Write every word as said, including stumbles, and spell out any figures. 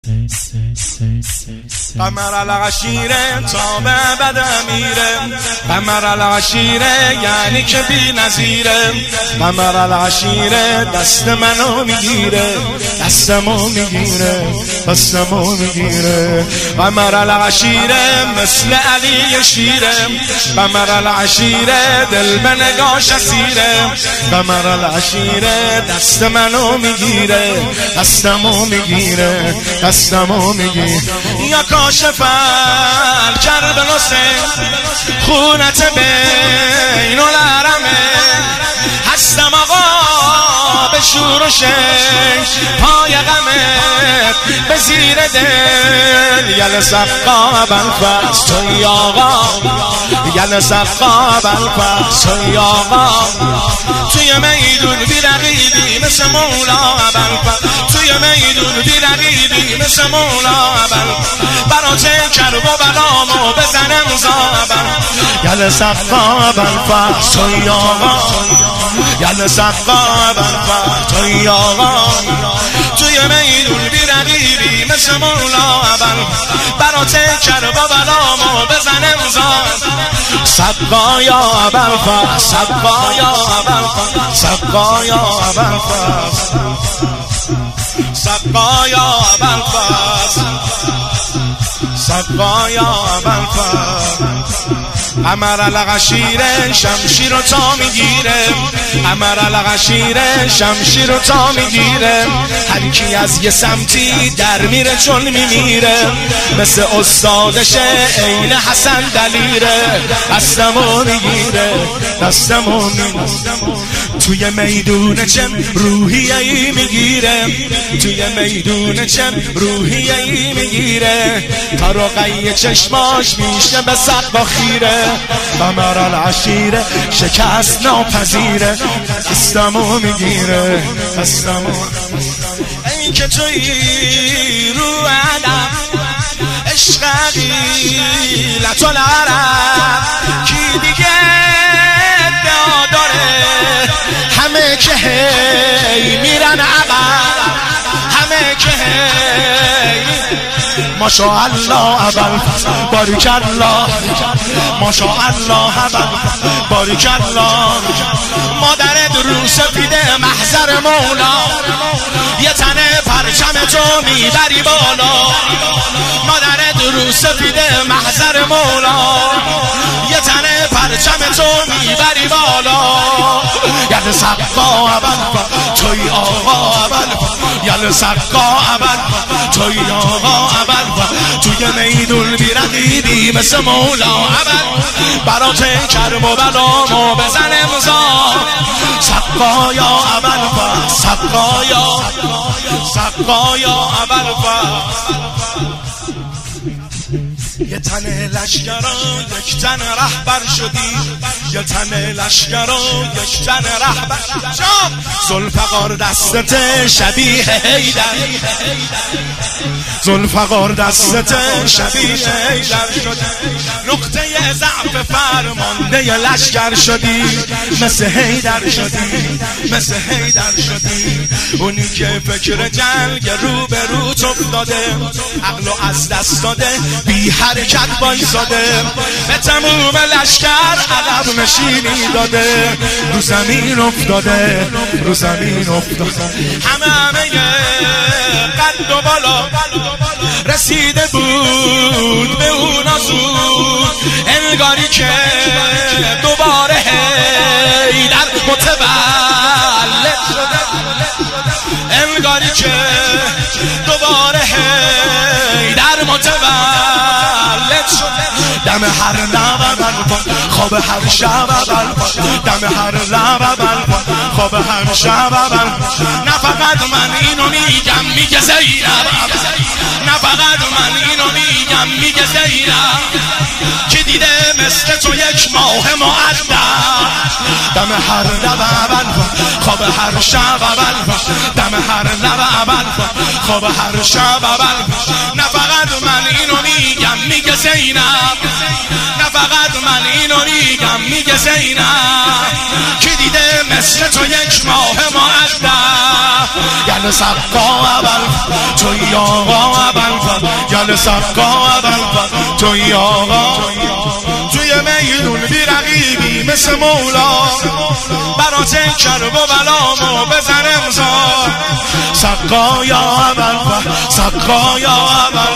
قمر العشیره تا به ابد میره، قمر العشیره یعنی که بی نظیره. قمر العشیره دست منو میگیره، دستمو میگیره، دستمو میگیره. قمر العشیره مثل علی شیره، قمر العشیره دل به نگاش اسیره. قمر العشیره دست منو میگیره، دستمو میگیره، دستمو میگیره. یا کاشف الکرب حسین خونت بین الحرمه، هستم آقا به شور و شش پای غمت به زیر دل. یل سقا بلفز توی آقا، یل سقا بلفز توی آقا. توی میدون بی رقیبی مثل مولا بلفز، توی میدون بی رقیبی مثل مولا بلفز. برات کرب و بلامو بزنم زابل. یل سقا بلفز توی آقا، یل سقا بلفز توی آقا. توی میدون بی رقیبی مثل مولا بلفز. برات کرب و بلامو بزنم زابل. سقا یا بلفز، سقا یا بلفز، سقا یا بلفز، سقا یا بلفز، سقا یا بلفز. قمر العشیره شمشیر رو تا میگیره، قمر العشیره شمشیر رو تا میگیره. هر کی از یه سمتی در میره چون میمیره، مثل استادشه عین حسن دلیره. دستمو میگیره، دستمو میگیره. توی میدون چم روحیه ای میگیره، توی میدون چم روحیه ای میگیره. تا رقی چشماش میشه به سقف خیره. قمر العشیره شکست ناپذیره، دستمو میگیره، دستمو. این که توی رو علم عشق قیلت العرب، کی دیگه ادعا داره؟ همه که هی میرن عقب، همه که هی. ماشاءالله ابوالفضل باریکالله، ماشاءالله ابوالفضل باریکالله. مادرت رو سپیده محضر مولا، یه تنه پرچم تو میبری بالا. مادرت رو سپیده محضر مولا، یه تنه پرچم تو میبری بالا. یل سقا ابوالفضل توی آقا ابوالفضل، یل سقا ابوالفضل توی آقا ابوالفضل. توی میدون بی رقیبی مثل مولا ابوالفضل. برات کرب و بلامو بزن امضا. سقا یا ابوالفضل، سقا یا، سقا یا ابوالفضل. یه تن لشکرا یک تن رهبر شدی، یه تن لشکرا یک تن رهبر. ذوالفقار دستت شبیه حیدر، ذوالفقار دستت شبیه حیدر شدی. نقطه ضعف فرمانده لشکر شدی، مثل حیدر شدی، مثل حیدر شدی. اونی که فکر جنگ رو به رو افتاده، عقلو از دست داده، بی حرکت وایساده. به تموم لشکر عقب نشینی داده، رو زمین افتاده، رو زمین افتاده. همه همه قد و بالا رسیده بود به اون آزود، انگاری که دوباره حیدر متولد شده، انگاری که دوباره حیدر متولد شده. دم هر لب بلفن خواب هر شب بلفن، دم هر لب بلفن خواب هر شب بلفن. نه فقط من اینو میگم، میگه زینب، نه فقط من اینو میگم، میگه زینب که دیده مثل تو یک ماه مؤدب. دم هر لب بلفن خواب هر شب بلفن، دم هر لب بلفن خواب هر شب بلفن. نه فقط من اینو میگم، میگه زینب، نه فقط من اینو میگم، میگه زینب که دیده مثل تو یک ماه مؤدب. یل گل سقا اول توی آقا اول گل سقا اول توی آقا توی میدون بی رقیبی مثل مولا برات کرب و بلامو بزن امضا سقا یا اول سقا یا اول